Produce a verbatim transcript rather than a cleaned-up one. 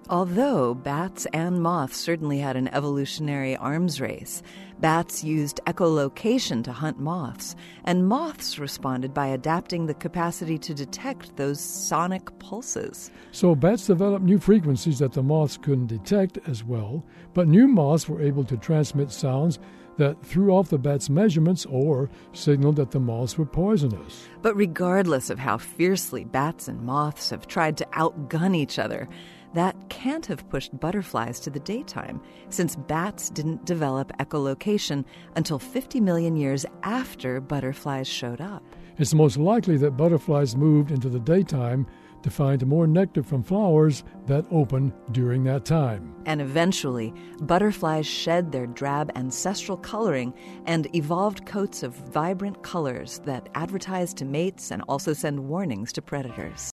Although bats and moths certainly had an evolutionary arms race, bats used echolocation to hunt moths, and moths responded by adapting the capacity to detect those sonic pulses. So bats developed new frequencies that the moths couldn't detect as well, but new moths were able to transmit sounds that threw off the bats' measurements or signaled that the moths were poisonous. But regardless of how fiercely bats and moths have tried to outgun each other, that can't have pushed butterflies to the daytime, since bats didn't develop echolocation until fifty million years after butterflies showed up. It's most likely that butterflies moved into the daytime to find more nectar from flowers that open during that time. And eventually, butterflies shed their drab ancestral coloring and evolved coats of vibrant colors that advertise to mates and also send warnings to predators.